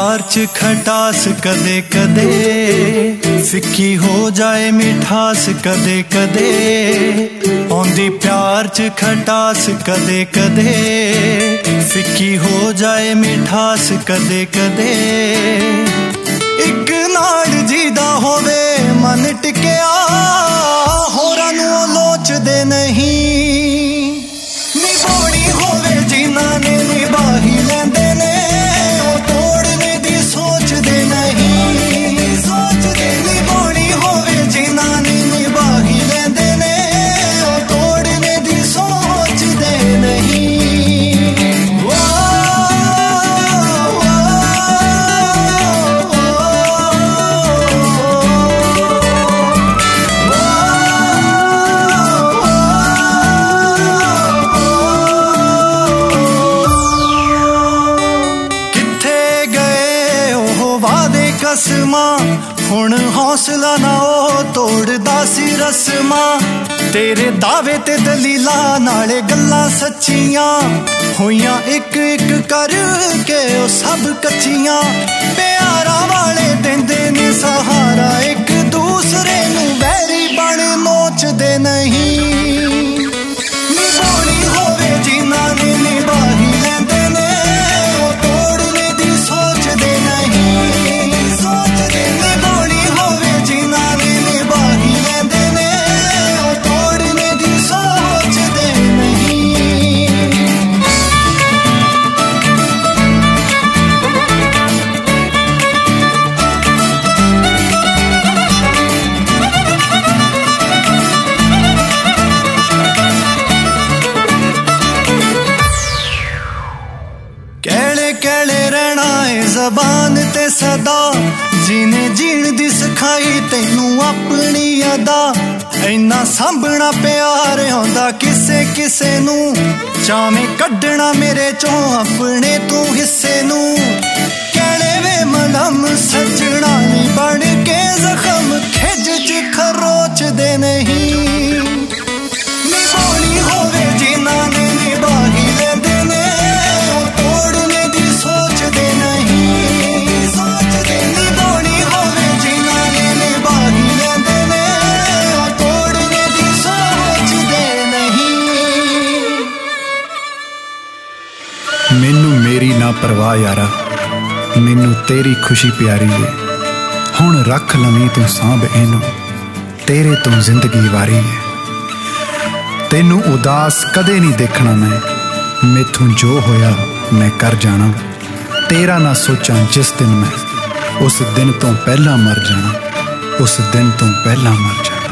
प्यार च खटास कदे कदे, फिक्की हो जाए मिठास कदे कदे। आंदी प्यार च खटास कदे कदे, फिक्की हो जाए मिठास कदे कदे। इक नाल जीदा होवे मन टिकिया, होरां नूं लोचदे नहीं। निभानी होवे जिन्हां ने निभाही लैंदे ने, ओ तोड़ने दी सोचदे नहीं। सोचदे निभानी होवे जिन्हां ने निभाही लैंदे ने, ओ तोड़ने दी सोचदे नहीं। कसमां हुण हौसला ना ओ तोड़दा सी रस्मां। तेरे दावे ते दलीलां नाले गल्लां सच्चियां, होइयां एक एक करके ओ सब कच्चियां। प्यारां वाले देंदे ने सहारा एक दूसरे नूं, वैरी बण नोचदे नहीं। निभानी होवे जिन्हां ने निभाही लैंदे ने, ओ तोड़ने दी सोचदे नहीं। ज़बान ते सदा जीने जीण दी सिखाई तैनू अपनी अदा। इन्ना सांभना प्यार आंदा किसे किसे नू, चावें कड्ढना मेरे चों अपने तू हिस्से नू। कहणे वे मलम सजना नी बन के जख्म, खिज च खरोचदे नहीं। निभानी होवे जिन्हां ने निभाही लैंदे ने, ओ तोड़ने दी सोचदे नहीं। मैनू मेरी ना परवाह यारा, मैनू तेरी खुशी प्यारी है। हुण रख लवीं तू सांभ इनू, तेरे तो जिंदगी वारी है। तेनू उदास कदे नहीं देखना मैं, मैथों जो होया मैं कर जाना। तेरा ना सोचां जिस दिन मैं, उस दिन तो पहला मर जाना। उस दिन तो पहला मर जाना।